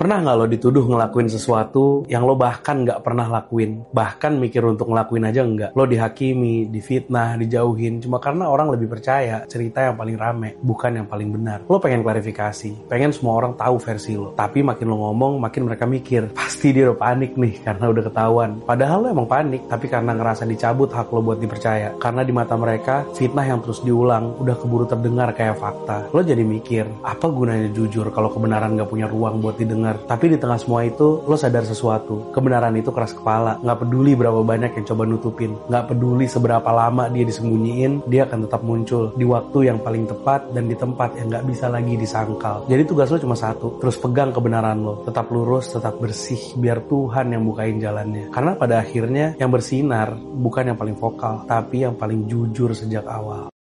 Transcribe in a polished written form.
Pernah nggak lo dituduh ngelakuin sesuatu yang lo bahkan nggak pernah lakuin? Bahkan mikir untuk ngelakuin aja nggak. Lo dihakimi, difitnah, dijauhin cuma karena orang lebih percaya cerita yang paling rame, bukan yang paling benar. Lo pengen klarifikasi, pengen semua orang tahu versi lo. Tapi makin lo ngomong, makin mereka mikir, pasti dia udah panik nih karena udah ketahuan. Padahal lo emang panik, tapi karena ngerasa dicabut hak lo buat dipercaya. Karena di mata mereka, fitnah yang terus diulang udah keburu terdengar kayak fakta. Lo jadi mikir, apa gunanya jujur kalau kebenaran gak punya ruang buat didengar? Tapi di tengah semua itu, lo sadar sesuatu. Kebenaran itu keras kepala. Gak peduli berapa banyak yang coba nutupin. Gak peduli seberapa lama dia disembunyiin, dia akan tetap muncul di waktu yang paling tepat dan di tempat yang gak bisa lagi disangkal. Jadi tugas lo cuma satu, terus pegang kebenaran lo. Tetap lurus, tetap bersih, biar Tuhan yang bukain jalannya. Karena pada akhirnya yang bersinar bukan yang paling vokal, tapi yang paling jujur sejak awal.